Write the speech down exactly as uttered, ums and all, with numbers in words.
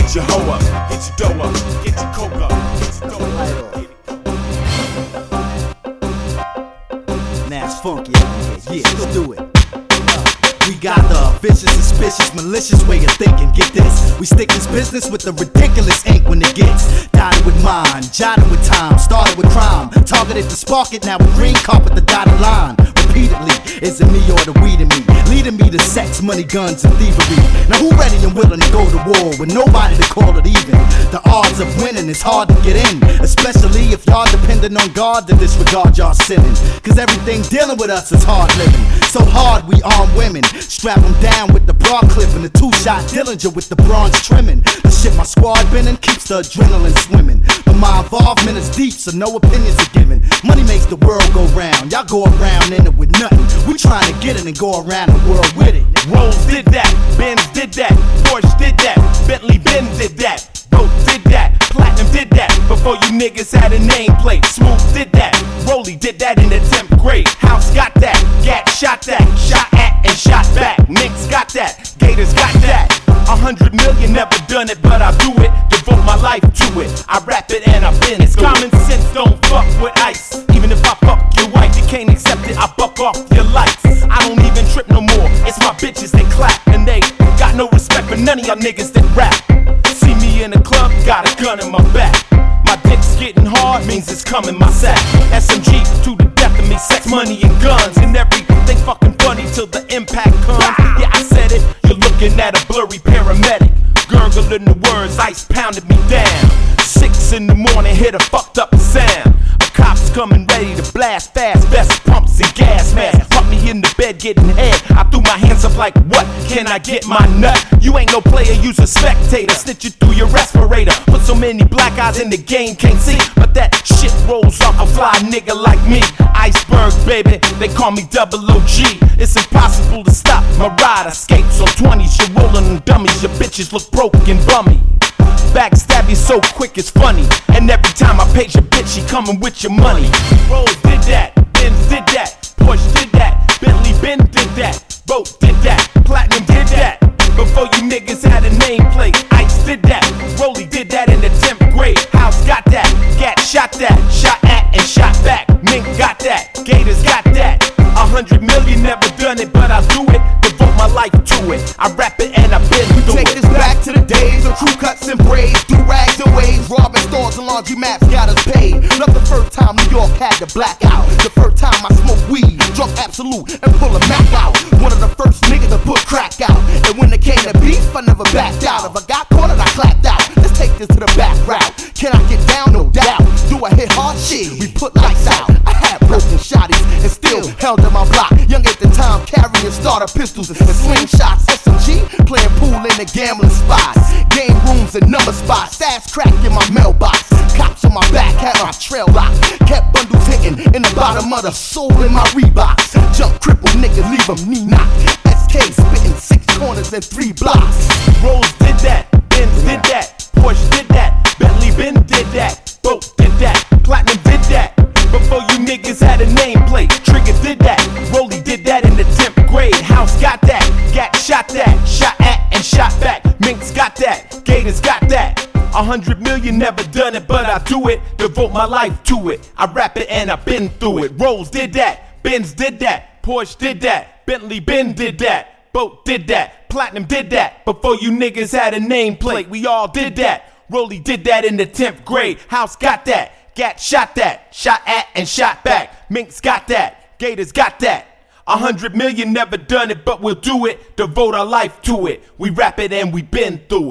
Get your hoe up, get your dough up, get your coke up, get your dough up. Now it's funky out here. Yeah, let's do it. We got the vicious, suspicious, malicious way of thinking. Get this, we stick this business with the ridiculous ink when it gets dotted with mine, jotted with time, started with crime, targeted to spark it. Now with green carpet the dotted line. Repeatedly, is it me or the weed in me? Leading me to sex, money, guns, and thievery. Now who ready and willing to go to war with nobody to call it even? The odds of winning is hard to get in, especially if y'all dependent on God to disregard y'all sinning. Cause everything dealing with us is hard living. So hard we arm women, strap them down with the broad clip and the two-shot Dillinger with the bronze trimming. The shit my squad been in keeps the adrenaline swimming. But my involvement is deep, so no opinions are given. Money makes the world go round, y'all go around in it with nothing. We trying to get it and go around the world with it. Rolls did that, Benz did that, Porsche did that, Bentley Benz did that, Boat did that, Platinum did that, before you niggas had a nameplate. Smooth did that, Rolly did that in the tenth grade. House got that, Gat shot that, shot at and shot back. Minx got that, Gators got that. A hundred million never done it, but I do it. Devote my life to it. I rap it and I've been. It's common sense, don't fuck with ice. Even if I fuck your wife, you can't accept it. I buck off your lights. I don't even trip no more. It's my bitches that clap and they got no respect for none of y'all niggas that rap. See me in the club, got a gun in my back. My dick's getting hard, means it's coming my sack. S M G to the death of me, sex, money, and guns, and everything fucking funny till the impact comes. Yeah, I said it. You're looking at a blurry paramedic, gurgling the words, ice pounded me down. Six in the morning, hit a fucked up sound. A cop's coming ready to blast fast, vest pumps and gas masks. Pump me in the bed getting head. I threw my hands up like, what? Can I get my nut? You ain't no player, you's a spectator. Snitch you through your respirator. Put so many black eyes in the game, can't see. But that shit rolls off a fly nigga like me. Iceberg, baby, they call me double O G. It's impossible to stop my ride. I skate on twenties, you're rolling them dummies. Your bitches look broke and bummy. Backstab you so quick it's funny. And every time I page your bitch, she coming with your money. Rolls did that, Benz did that, Porsche did that, Bentley Benz did that, Boat did that, Platinum did that, before you niggas had a nameplate. Ice did that, Rolly did that in the tenth grade. House got that, Gat shot that, shot at and shot back. Mink got that, Gators got that. A hundred million never done it, but I do it. Devote my life to it. I rap it and I've been through it. Take this back to the days of crew cuts and braids, do rags and waves, robbing stores and laundry mats got us paid. Not the first time New York had to black out. The first time I smoked weed, drunk Absolute and pull a Mac out. One of the first niggas to put crack out. And when it came to beef, I never backed out. If I got cornered, I clapped out. Let's take this to the back route. Can I get down? No doubt. Do I hit hard? Shit, we put lights out. I had broken shotties and still held in my block. Young at the time, carrying starter pistols and slingshots. S M G playing pool in the gambling spots, game rooms and number spots. Stash crack in my mailbox. Cops on my back had my trail locked. Kept bundles hitting in the bottom of the sole in my Reeboks. Jump crippled niggas, leave them knee knocked. S K spitting six corners and three blocks. Rolls did that, Benz did that, Porsche did that, Bentley Benz did that, Boat did that, Platinum did that, before you niggas had a nameplate. Trigger did that, Rolly did that in the tenth grade. House got that, Gat shot that, shot at and shot back. Minx got that, Gators got that. A hundred million never done it, but I do it. Devote my life to it. I rap it and I've been through it. Rolls did that, Benz did that, Porsche did that, Bentley Benz did that, Boat did that, Platinum did that, before you niggas had a nameplate. We all did that. Rolly did that in the tenth grade. House got that, Gat shot that, shot at and shot back. Minx got that, Gators got that. A hundred million never done it, but we'll do it. Devote our life to it. We rap it and we been through it.